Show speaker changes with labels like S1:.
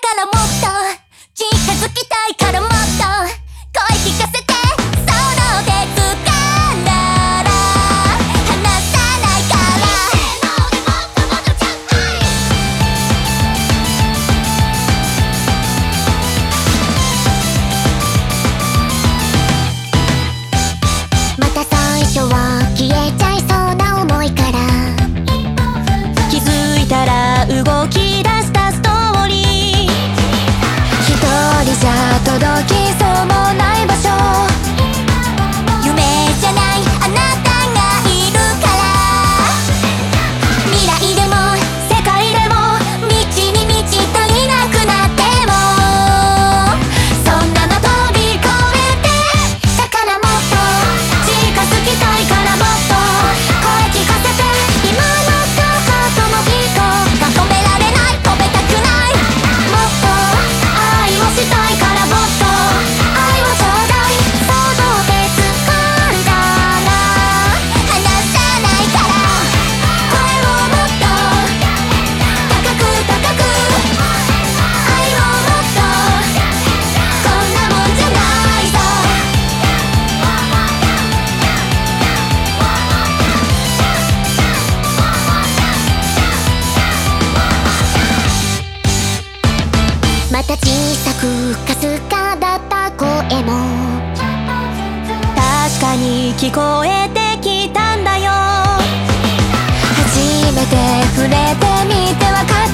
S1: からもっと近づきたいからもっと声聞かせてその手つから離さないからまた最初は消えちゃいそうな思いから気づいたら動き出したストーリー一人じゃ届きそうもない場所夢じゃないあなたがいるから未来でも世界でも満ちに満ち足りなくなってもそんなの飛び越えてだからもっと近づきたいからもっと声聞かせて今の母との人が止められない止めたくないもっと愛をしたいからもっと愛をちょうだいその手掴んだら離さないから声をもっと高く高く愛をもっとこんなもんじゃないぞまた小さくかすかだった声も確かに聞こえてきたんだよ初めて触れてみてわかる